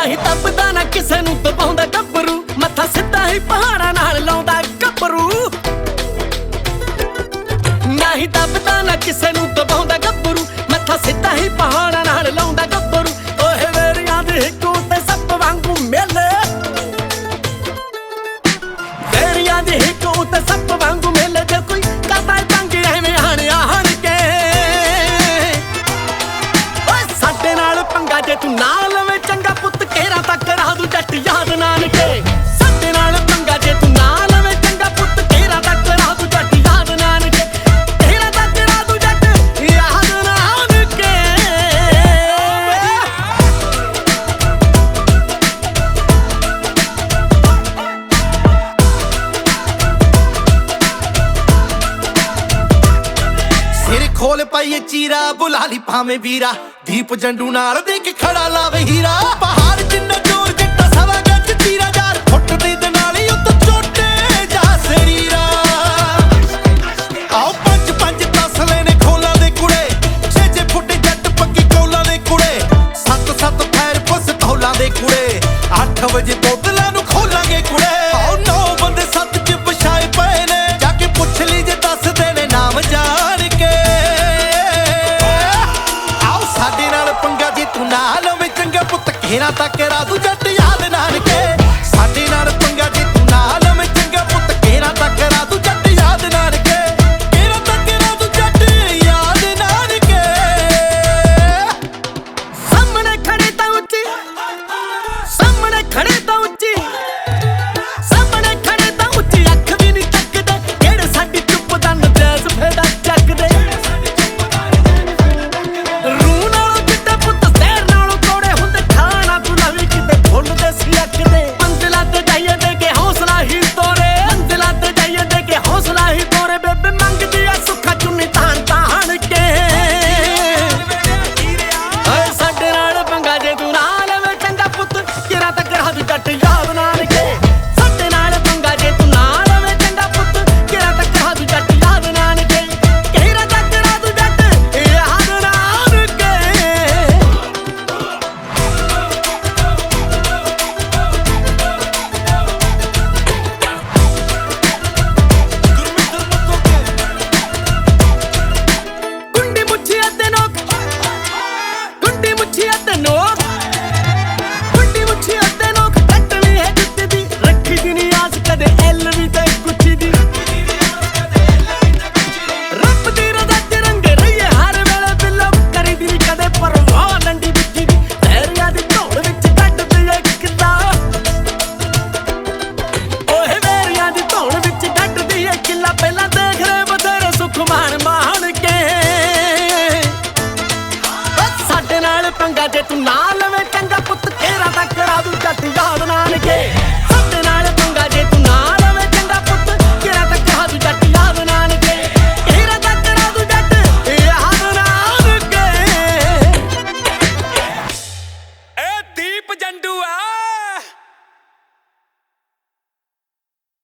ਹੀ ਦੱਬਦਾ ਨਾ ਕਿਸੇ ਨੂੰ ਦਬਾਉਂਦਾ ਗੱਭਰੂ, ਮੱਥਾ ਸਿੱਧਾ ਹੀ ਪਹਾੜਾਂ ਨਾਲ ਲਾਉਂਦਾ ਗੱਭਰੂ। ਨਾ ਹੀ ਦੱਬਦਾ ਨਾ ਕਿਸੇ ਨੂੰ ਦਬਾਉਂਦਾ ਗੱਭਰੂ, ਮੱਥਾ ਸਿੱਧਾ ਹੀ ਪਹਾੜਾਂ ਨਾਲ ਲਾਉਂਦਾ ਗੱਭਰੂ। ਓਏ ਵੇਰੀਆਂ ਦੇ ਹਿੱਕੂ ਤੇ ਸੱਪ ਵਾਂਗੂ ਮੇਲੇ, ਵੇਰੀਆਂ ਦੇ ਹਿੱਕੂ ਤੇ ਸੱਪ ਵਾਂਗੂ ਮੇਲੇ। ਜੇ ਕੋਈ ਕਰਦਾ ਤੰਗ ਐਵੇਂ ਹਣ ਕੇ, ਓਏ ਸਾਡੇ ਨਾਲ ਪੰਗਾ ਜੇ ਤੂੰ ਨਾ ਲਵੇਂ ਚੰਗਾ ਪੁੱਤ, ਘੇਰਾ ਤੱਕ ਕਰਾ ਦੂ ਜੱਟ ਯਾਦ ਨਾਨਕੇ। ਸਾਡੇ ਨਾਲ ਪੰਗਾ ਜੇ ਤੂੰ ਨਾ ਲਵੇਂ ਚੰਗਾ ਪੁੱਤ, ਘੇਰਾ ਤੱਕ ਕਰਾ ਦੂ ਜੱਟ ਯਾਦ ਨਾਨਕੇ। ਘੇਰਾ ਤੱਕ ਕਰਾ ਦੂ ਜੱਟ ਯਾਦ ਨਾਨਕੇ। ਸਿਰ ਖੋਲ ਪਾਈਏ ਚੀਰਾ, ਬੁਲਾ ਲਈ ਭਾਵੇਂ ਵੀਰਾ, ਦੀਪ ਜੰਡੂ ਨਾਲ ਦੇ ਕੇ ਖੜਾ ਲਾਵੇ ਹੀਰਾ। ਪਹਾੜ ਜਿੰਨਾ ਜ਼ੋਰ ਜਿੱਟਾ ਸਵਾ ਗੱਜ ਤੀਰਾ, ਯਾਰ ਫੁੱਟ ਦੇ ਨਾਲੀ ਉੱਤੇ ਚੋਟੇ ਜਾ ਸਰੀਰਾ। ਆਓ ਪੰਜ ਪੰਜ ਤਸਲੇ ਨੇ ਖੋਲਾਂ ਦੇ ਕੁੜੇ, 6 ਫੁੱਟ ਜੱਟ ਪੱਕੀ ਕੌਲਾਂ ਦੇ ਕੁੜੇ। 7 ਫੈਰ ਪਿਸਤੌਲਾਂ ਦੇ ਕੁੜੇ, 8 ਵਜੇ ਬੋਤਲਾਂ ਨੂੰ ਖੋਲਾਂਗੇ ਕੁੜੇ। ਆਓ 9 ਬੰਦੇ 7 ਚ ਵਿਛਾਏ ਪਏ ਨੇ, ਜਾ ਕੇ ਪੁੱਛ ਲਈ ਜੇ ਦੱਸਦੇ ਨੇ ਨਾਮ ਜਾਣ ਕੇ। ਸਾਡੇ ਨਾਲ ਪੰਗਾ ਜੇ ਤੂੰ ਨਾ ਲਵੇਂ ਚੰਗਾ ਪੁੱਤ, ਘੇਰਾ ਤੱਕ ਕਰਾ ਦੂ ਜੱਟ ਯਾਦ ਨਾਨਕੇ। ਸਾਡੇ ਨਾਲ ਪੰਗਾ ਜੇ ਤੂੰ ਨਾ ਲਵੇਂ ਚੰਗਾ ਪੁੱਤ, ਘੇਰਾ ਤੱਕ ਕਰਾ ਦੂ ਜੱਟ ਯਾਦ ਨਾਨਕੇ। ਘੇਰਾ ਤੱਕ ਕਰਾ ਦੂ ਜੱਟ ਯਾਦ ਨਾਨਕੇ। ਸਾਹਮਣੇ ਖੜੇ ਤਾਂ ਉੱਚੀ, ਸਾਹਮਣੇ ਖੜੇ ਤਾਂ ਉੱਚੀ, ਸਾਹਮਣੇ ਖੜੇ ਤਾਂ ਉੱਚੀ, ਅੱਖ ਵੀ ਨਹੀਂ ਚੱਕਦੇ ਜਿਹੜੇ ਸਾਡੀ ਚੁੱਪ ਦਾ ਨਜਾਇਜ਼ ਫਾਇਦਾ ਚੱਕਦੇ। ਮੰਜ਼ਿਲਾਂ ਤੇ ਜਾਈਏ ਦੇ ਕੇ ਹੌਸਲਾ ਹੀ ਤੋਰੇ, ਮੰਜ਼ਿਲਾਂ ਤੇ ਜਾਈਏ ਦੇ ਕੇ ਹੌਸਲਾ ਹੀ ਤੋਰੇ। ਬੇਬੇ ਮੰਗਦੀ ਆ ਸੁੱਖਾ ਚੁੰਨੀ ਤਾਣ ਤਾਣ ਕੇ। ਓਏ ਸਾਡੇ ਨਾਲ ਪੰਗਾ ਜੇ ਤੂੰ ਨਾ ਲਵੇਂ ਚੰਗਾ ਪੁੱਤ, ਘੇਰਾ ਤੱਕ ਕਰਾ ਦੂ ਜੱਟ ਯਾਦ ਨਾਨਕੇ। ਸਾਡੇ ਨਾਲ ਪੰਗਾ ਜੇ ਤੂੰ ਨਾ ਲਵੇਂ ਚੰਗਾ ਪੁੱਤ, ਘੇਰਾ ਤੱਕ ਕਰਾ ਦੂ ਜੱਟ ਯਾਦ ਨਾਨਕੇ। ਘੇਰਾ ਤੱਕ ਕਰਾ ਦੂ ਜੱਟ ਯਾਦ ਨਾਨਕੇ। ਗੁੰਡੀ ਮੁੱਛੀ ਅਤੇ ਨੋਕ, ਗੁੰਡੀ ਮੁੱਛੀ ਅਤੇ ਨੋਕ, ਗੁੰਡੀ ਮੁੱਛੀ ਅਤੇ ਨੋਕ। ਕੱਟ ਵੀ ਹੈ ਜੁੱਤੀ ਦੀ, ਰੱਖੀ ਦੀ ਨੀ ਆਸ ਕਦੇ ਐਲ ਵੀ ਤੇ ਗੁੱਛੀ ਦੀ। ਰੱਬ ਦੀ ਰਜ਼ਾ ਚ ਰੰਗ ਰਹੀਏ ਹਰ ਵੇਲੇ, ਬਿੱਲੋ ਕਰੀ ਦੀ ਨੀ ਕਦੇ ਪਰਵਾਹ ਲੰਡੀ ਬਿੱਠੀ ਦੀ। ਵੈਰੀਆਂ ਦੀ ਧੌਣ ਵਿੱਚ ਕੱਢਦੀ ਏ ਕਿੱਲਾ, ਓਏ ਵੈਰੀਆਂ ਦੀ ਧੌਣ ਵਿੱਚ ਕੱਢਦੀ ਏ ਕਿੱਲਾ। ਪਹਿਲਾਂ ਦੇਖ ਰਹੇ ਬਥੇਰੇ ਸੁੱਖ ਮਾਣ ਮਾਣ ਕੇ। ਸਾਡੇ ਨਾਲ ਪੰਗਾ ਜੇ ਤੂੰ ਨਾ ਲਵੇਂ ਚੰਗਾ ਪੁੱਤ, ਘੇਰਾ ਤੱਕ ਕਰਾ ਦੂ ਜੱਟ ਯਾਦ ਨਾਨਕੇ।